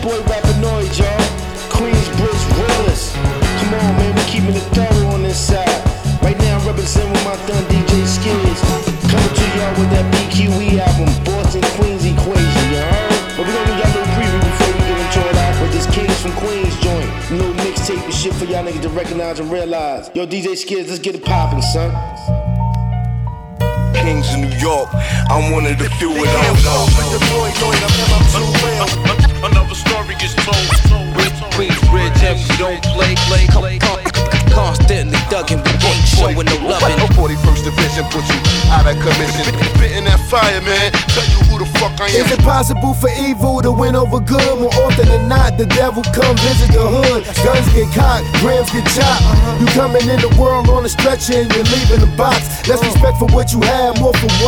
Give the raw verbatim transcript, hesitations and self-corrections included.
boy Rapinoid, y'all. Queensbridge Rollers. Come on, man, we keeping it thorough on this side. Right now, I'm representing with my thun D J Skids. Coming to y'all with that B Q E album, Boston Queens Equation, you heard? But we gonna get a little preview before we get into it out with this Kings from Queens joint. No mixtape and shit for y'all niggas to recognize and realize. Yo, D J Skids, let's get it poppin', son. Kings in New York, I'm one of the few that don't know. Another story gets told. Queensbridge, if you don't play, play, play, constantly thuggin', we ain't showing no loving. forty-first Division put you out of commission. Spitting that fire, man. Tell you who the fuck I am. Is it possible for evil to win over good? More often than not, the devil come visit the hood. Guns get cocked, grams get chopped. You coming in the world on a stretcher and you're leaving the box. Less respect for what you have, more for what